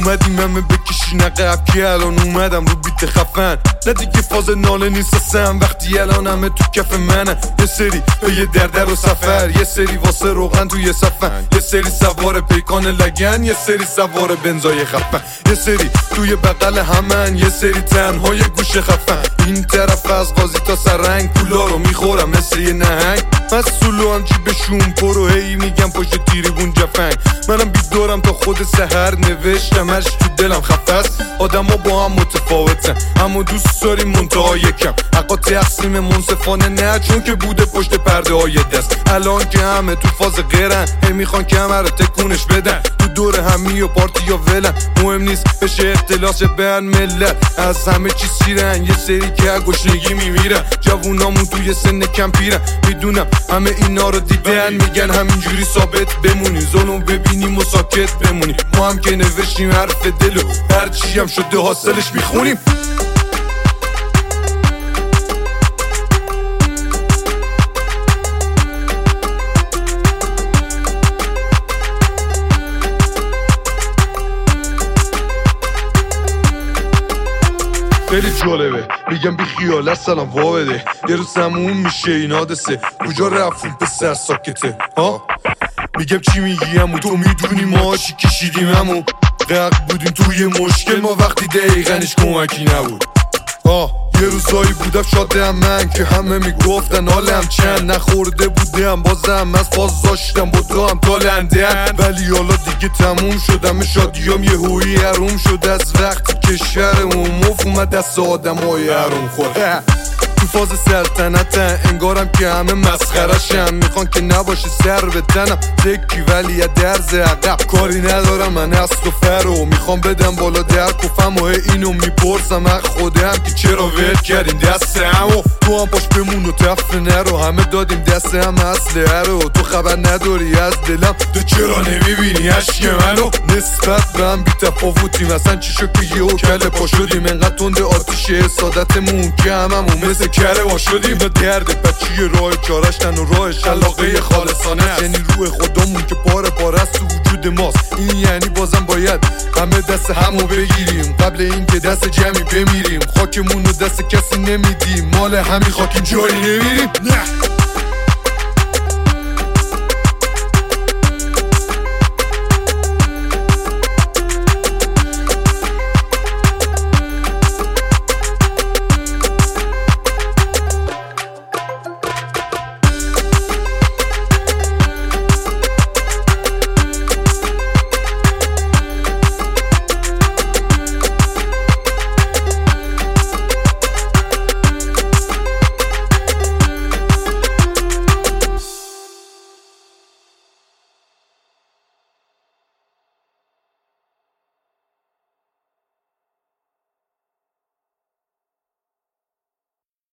اومدیم همه بکشین عقب که الان اومدم رو بیت خفن. نه دیگه فاز ناله نیست اصلا وقتی الان همه تو کف منه. یه سری به یه در و سفر، یه سری واسه روغن توی صفن، یه سری سوار پیکان لگن، یه سری سوار بنزای خفن، یه سری توی بغل همن، یه سری تنهای گوش خفن. این طرف از قاضی تا سرنگ پولا رو میخورم مثل یه نهنگ. مسئولو هم جیبشون پرو هی میگم پشت تیریبون جفنگ. منم بیدارم تا خود سحر نوشتمش تو دلم خفست. آدم ها با هم متفاوتن اما دوست داریم منتها یکم. حقا تقسیم منصفانه نه چون که بوده پشت پرده های دست. الان که همه تو فاز غیرن هی میخوان کمر رو تکونش بدن. تو دور همی و پارتی یا ولن مهم نیست بشه اختلاس بین ملت. از همه چی سیرن یه سری که گشنگی میمیرن. جوونامون توی سن کم پیرن میدونم همه اینا رو دیدن. میگن همینجوری ثابت بمونی ظلم ببینیم و ساکت بمونی. ما هم که نوشتیم حرف دلو هرچی هم شده حاصلش میخونیم. خیلی جالبه میگم بی خیال اصلا وا بده. یه روز تموم میشه این حادثه. کجا رفتیم به سر ساکته ها؟ میگم چی میگیم و تو میدونی ما چی کشیدیم همو غرق بودیم توی مشکل ما وقتی دقیقنش کمکی نبود. یه روزایی بودم شادم من که همه میگفتن حالم چند. نخورده بودم بازم از فاز داشتم با تو هم تالندن. ولی حالا دیگه تموم شدم شادیام یه هویی حروم شد از وقتی که شهرمون مف اومد دست آدم های حروم خورد. تو فاز سلطنتن انگارم که همه مسخرشم. میخوان که نباشه سر به تنم تکی ولی یه درز عقب. کاری ندارم من از تو فرو میخوام بدم بالا در کفم و اینو میپرسم از خودم که چرا ول کردیم دست همو. تو هم پاش بمون و تفره نرو همه دادیم دست هم اصله رو. تو خبر نداری از دلم تو چرا نمیبینی عشق منو؟ نسبت به هم بی تفاوتیم اصلا چی شد که یهو کله پا شدیم. انقدر تند آتیش حسادتمون که هممون مثل کره ما شدیم. و درد بچی راه چارشتن و راهش علاقه خالصانه است. یعنی روح خودمون که پاره پاره است تو وجود ماست. این یعنی بازم باید همه دست همو بگیریم قبل اینکه دست جمعی بمیریم. خاکمون رو دست کسی نمیدیم مال همین خاکی جایی نمیریم. نه